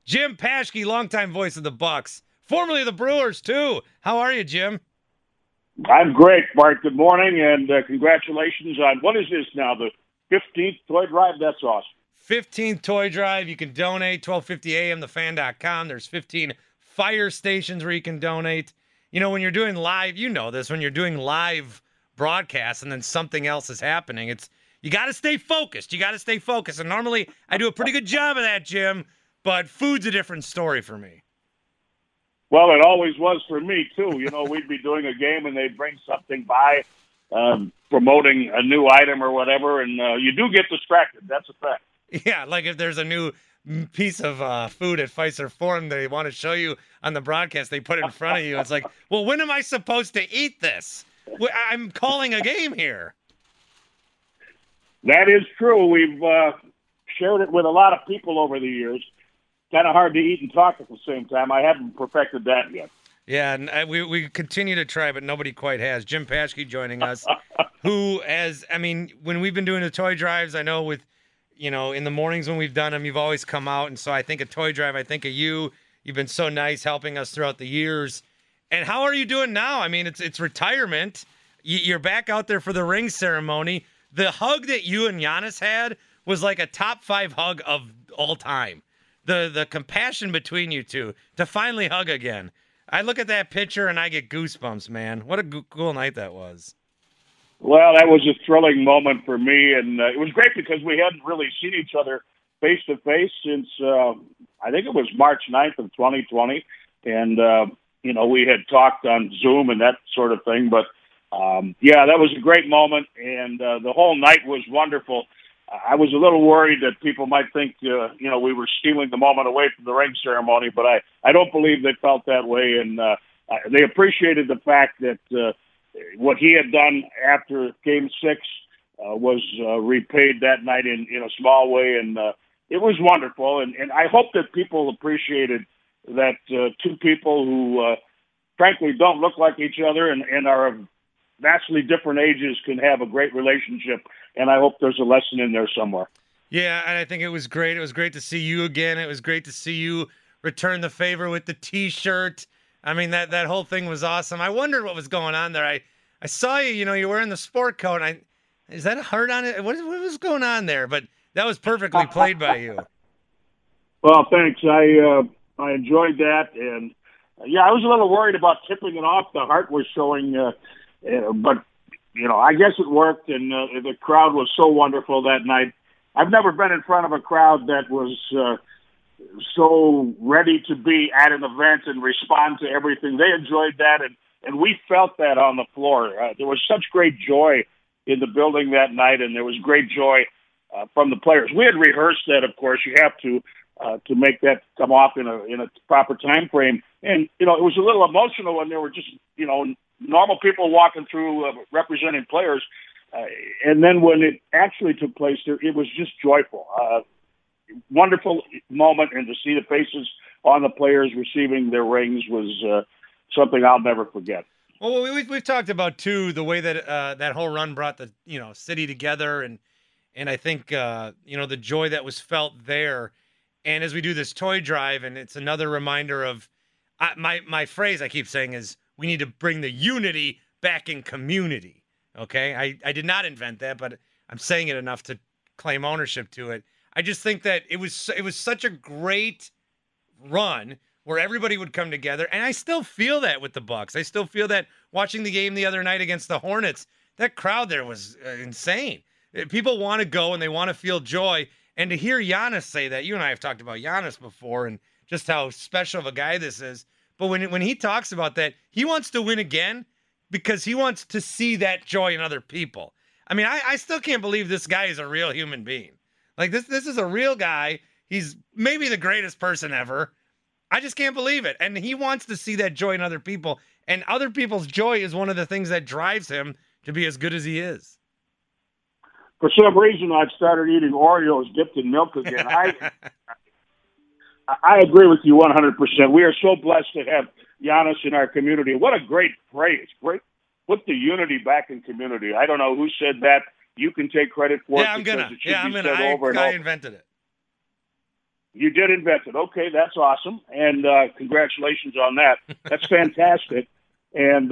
Jim Paschke, longtime voice of the Bucks, formerly of the Brewers too. How are you, Jim? I'm great, Bart. Good morning, and congratulations on what is this now? The 15th toy drive? That's awesome. 15th toy drive. You can donate 1250 AM thefan.com. There's 15 fire stations where you can donate. You know, when you're doing live, you know this, when you're doing live broadcasts and then something else is happening, you got to stay focused. You got to stay focused. And normally I do a pretty good job of that, Jim, but food's a different story for me. Well, it always was for me, too. You know, we'd be doing a game and they'd bring something by, promoting a new item or whatever, and you do get distracted. That's a fact. Yeah, like if there's a new piece of food at Pfizer Forum they want to show you on the broadcast, they put it in front of you. It's like, well, when am I supposed to eat this? I'm calling a game here. That is true. We've shared it with a lot of people over the years. Kind of hard to eat and talk at the same time. I haven't perfected that yet. Yeah, and we continue to try, but nobody quite has. Jim Paschke joining us, who when we've been doing the toy drives, I know in the mornings when we've done them, you've always come out, and so I think a toy drive, I think of you. You've been so nice helping us throughout the years. And how are you doing now? I mean, it's retirement. You're back out there for the ring ceremony. The hug that you and Giannis had was like a top 5 hug of all time. The compassion between you two to finally hug again. I look at that picture and I get goosebumps, man. What a cool night that was. Well, that was a thrilling moment for me, and it was great because we hadn't really seen each other face to face since I think it was March 9th of 2020, and we had talked on Zoom and that sort of thing. But that was a great moment, and the whole night was wonderful. I was a little worried that people might think, we were stealing the moment away from the ring ceremony, but I don't believe they felt that way, and they appreciated the fact that what he had done after Game 6 was repaid that night in a small way, and it was wonderful. And I hope that people appreciated that two people who, frankly, don't look like each other and are of vastly different ages can have a great relationship, and I hope there's a lesson in there somewhere. Yeah, and I think it was great. It was great to see you again. It was great to see you return the favor with the T-shirt. I mean, that whole thing was awesome. I wondered what was going on there. I saw you, you're wearing the sport coat. Is that a heart on it? What was going on there? But that was perfectly played by you. Well, thanks. I enjoyed that, and I was a little worried about tipping it off. The heart was showing, but I guess it worked, and the crowd was so wonderful that night. I've never been in front of a crowd that was so ready to be at an event and respond to everything. They enjoyed that, and we felt that on the floor. There was such great joy in the building that night, and there was great joy from the players. We had rehearsed that, of course. You have to make that come off in a proper time frame. And it was a little emotional when there were just normal people walking through representing players, and then when it actually took place, it was just joyful. Wonderful moment, and to see the faces on the players receiving their rings was something I'll never forget. Well, we've talked about too the way that that whole run brought the city together, and I think the joy that was felt there. And as we do this toy drive, and it's another reminder of my phrase I keep saying is we need to bring the unity back in community. Okay, I did not invent that, but I'm saying it enough to claim ownership to it. I just think that it was such a great run where everybody would come together, and I still feel that with the Bucks. I still feel that watching the game the other night against the Hornets. That crowd there was insane. People want to go and they want to feel joy, and to hear Giannis say that, you and I have talked about Giannis before and just how special of a guy this is. But when he talks about that, he wants to win again because he wants to see that joy in other people. I mean, I still can't believe this guy is a real human being. Like, this is a real guy. He's maybe the greatest person ever. I just can't believe it. And he wants to see that joy in other people. And other people's joy is one of the things that drives him to be as good as he is. For some reason, I've started eating Oreos dipped in milk again. I agree with you 100%. We are so blessed to have Giannis in our community. What a great phrase. Great. Put the unity back in community. I don't know who said that. You can take credit for it. I invented it. You did invent it. Okay, that's awesome, and congratulations on that. That's fantastic. And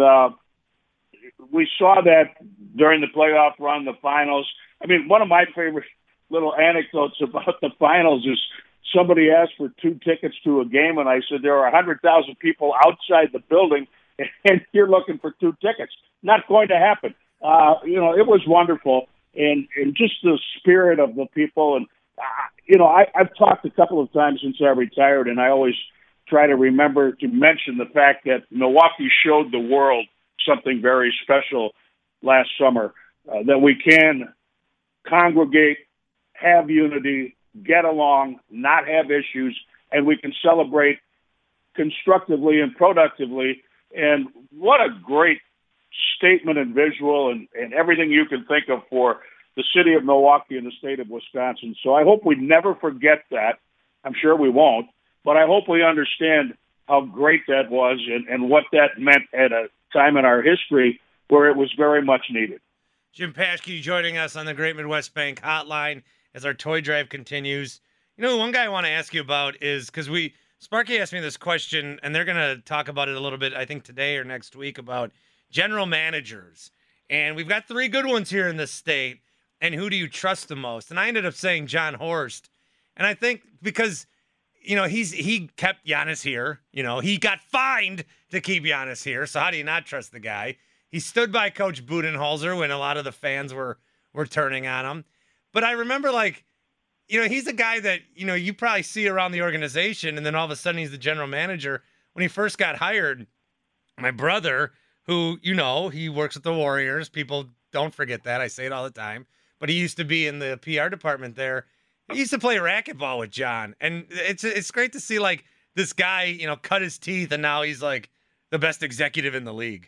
we saw that during the playoff run, the finals. I mean, one of my favorite little anecdotes about the finals is somebody asked for 2 tickets to a game, and I said there are 100,000 people outside the building, and you're looking for 2 tickets. Not going to happen. It was wonderful, and just the spirit of the people. And, I've talked a couple of times since I retired, and I always try to remember to mention the fact that Milwaukee showed the world something very special last summer, that we can congregate, have unity, get along, not have issues, and we can celebrate constructively and productively. And what a great statement and visual and everything you can think of for the city of Milwaukee and the state of Wisconsin. So I hope we never forget that. I'm sure we won't, but I hope we understand how great that was and what that meant at a time in our history where it was very much needed. Jim Paschke joining us on the Great Midwest Bank Hotline as our toy drive continues. One guy I want to ask you about is, because Sparky asked me this question, and they're going to talk about it a little bit, I think today or next week, about general managers. And we've got 3 good ones here in this state. And who do you trust the most? And I ended up saying Jon Horst. And I think because, he kept Giannis here. He got fined to keep Giannis here. So how do you not trust the guy? He stood by Coach Budenholzer when a lot of the fans were turning on him. But I remember, he's a guy that, you probably see around the organization, and then all of a sudden he's the general manager. When he first got hired, my brother, who, he works with the Warriors. People don't forget that. I say it all the time. But he used to be in the PR department there. He used to play racquetball with John. And it's great to see, this guy, cut his teeth, and now he's, the best executive in the league.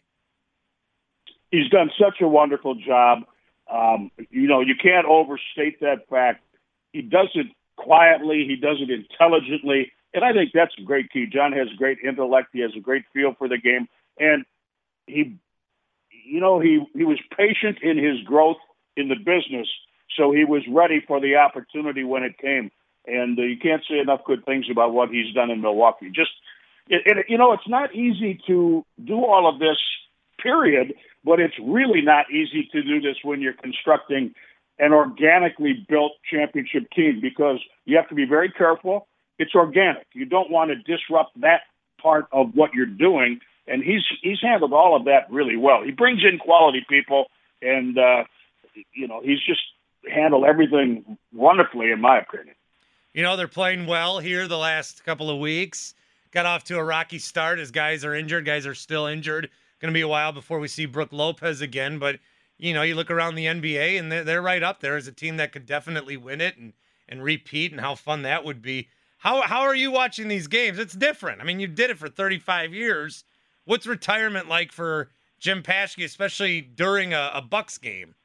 He's done such a wonderful job. You can't overstate that fact. He does it quietly. He does it intelligently. And I think that's a great key. John has great intellect. He has a great feel for the game. And he was patient in his growth in the business, so he was ready for the opportunity when it came. And you can't say enough good things about what he's done in Milwaukee. It's not easy to do all of this, period, but it's really not easy to do this when you're constructing an organically built championship team, because you have to be very careful. It's organic. You don't want to disrupt that part of what you're doing, and he's handled all of that really well. He brings in quality people, and he's just handled everything wonderfully, in my opinion. They're playing well here the last couple of weeks. Got off to a rocky start as guys are injured. Guys are still injured. Going to be a while before we see Brook Lopez again. But, you look around the NBA, and they're right up there as a team that could definitely win it and repeat, and how fun that would be. How are you watching these games? It's different. I mean, you did it for 35 years. What's retirement like for Jim Paschke, especially during a Bucks game?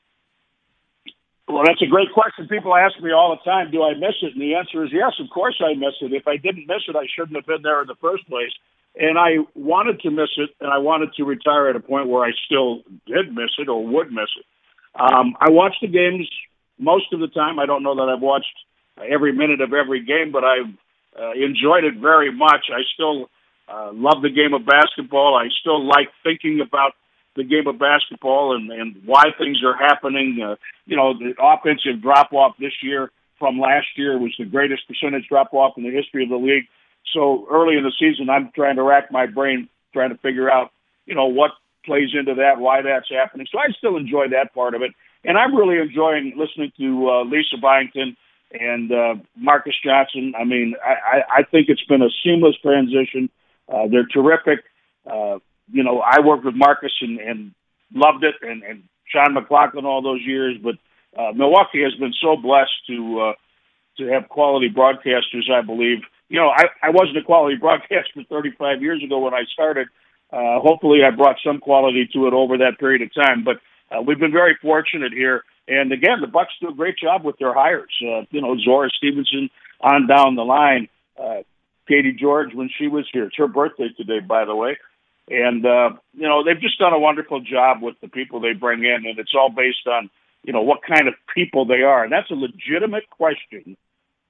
Well, that's a great question. People ask me all the time, do I miss it? And the answer is yes, of course I miss it. If I didn't miss it, I shouldn't have been there in the first place. And I wanted to miss it, and I wanted to retire at a point where I still did miss it or would miss it. I watch the games most of the time. I don't know that I've watched every minute of every game, but I've enjoyed it very much. I still love the game of basketball. I still like thinking about the game of basketball and why things are happening. The offensive drop-off this year from last year was the greatest percentage drop-off in the history of the league. So early in the season, I'm trying to rack my brain, trying to figure out, what plays into that, why that's happening. So I still enjoy that part of it. And I'm really enjoying listening to Lisa Byington and Marcus Johnson. I mean, I think it's been a seamless transition. They're terrific. I worked with Marcus and loved it, and Sean McLaughlin all those years. But Milwaukee has been so blessed to have quality broadcasters, I believe. I wasn't a quality broadcaster 35 years ago when I started. Hopefully I brought some quality to it over that period of time. But we've been very fortunate here. And again, the Bucks do a great job with their hires. Zora Stevenson on down the line. Katie George, when she was here. It's her birthday today, by the way. And, they've just done a wonderful job with the people they bring in. And it's all based on, what kind of people they are. And that's a legitimate question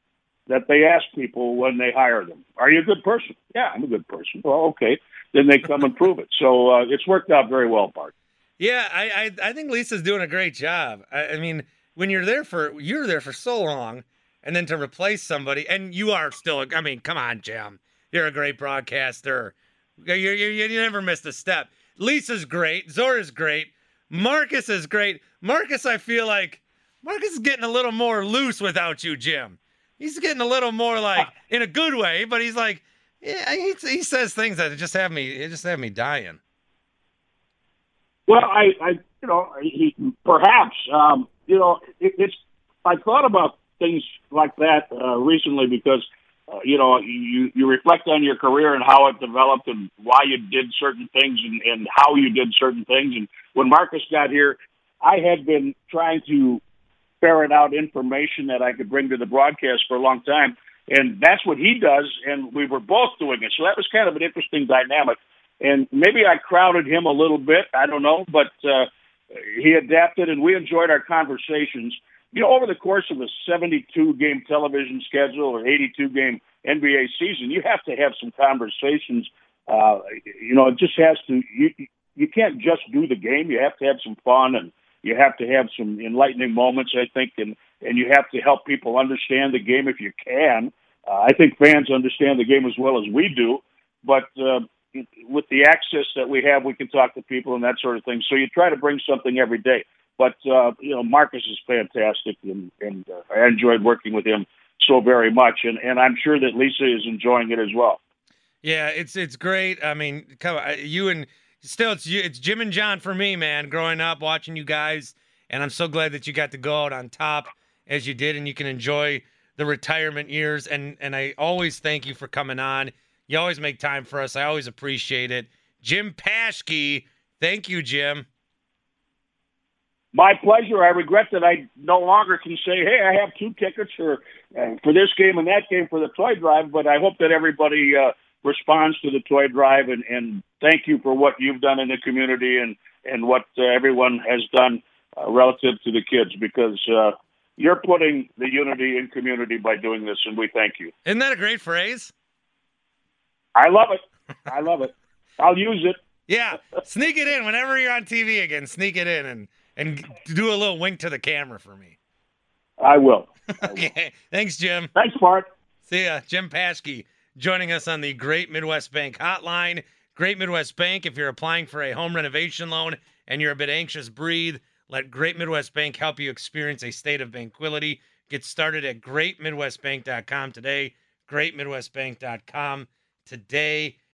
that they ask people when they hire them. Are you a good person? Yeah, I'm a good person. Well, okay. Then they come and prove it. So it's worked out very well, Bart. Yeah, I think Lisa's doing a great job. I mean, when you're there for so long, and then to replace somebody, and you are still. I mean, come on, Jim, you're a great broadcaster. You never missed a step. Lisa's great. Zora's great. Marcus is great. Marcus, I feel like Marcus is getting a little more loose without you, Jim. He's getting a little more like in a good way, but he's like, yeah, he says things that just have me dying. Well, perhaps, it's. I thought about things like that recently because, you reflect on your career and how it developed and why you did certain things and how you did certain things. And when Marcus got here, I had been trying to ferret out information that I could bring to the broadcast for a long time. And that's what he does, and we were both doing it. So that was kind of an interesting dynamic. And maybe I crowded him a little bit, I don't know, but he adapted, and we enjoyed our conversations. Over the course of a 72-game television schedule or 82-game NBA season, you have to have some conversations. It just has to – you can't just do the game. You have to have some fun, and you have to have some enlightening moments, I think, and you have to help people understand the game if you can. I think fans understand the game as well as we do, but with the access that we have, we can talk to people and that sort of thing. So you try to bring something every day. But, Marcus is fantastic, and I enjoyed working with him so very much, and I'm sure that Lisa is enjoying it as well. Yeah, it's great. I mean, come on, it's Jim and John for me, man, growing up, watching you guys, and I'm so glad that you got to go out on top as you did, and you can enjoy the retirement years, and I always thank you for coming on. You always make time for us. I always appreciate it. Jim Paschke, thank you, Jim. My pleasure. I regret that I no longer can say, hey, I have 2 tickets for this game and that game for the toy drive, but I hope that everybody responds to the toy drive, and thank you for what you've done in the community and what everyone has done relative to the kids, because you're putting the unity in community by doing this, and we thank you. Isn't that a great phrase? I love it. I love it. I'll use it. Yeah, sneak it in whenever you're on TV again. Sneak it in and do a little wink to the camera for me. I will. Okay. Thanks, Jim. Thanks, Bart. See ya. Jim Paschke joining us on the Great Midwest Bank hotline. Great Midwest Bank, if you're applying for a home renovation loan and you're a bit anxious, breathe. Let Great Midwest Bank help you experience a state of tranquility. Get started at greatmidwestbank.com today. Greatmidwestbank.com today.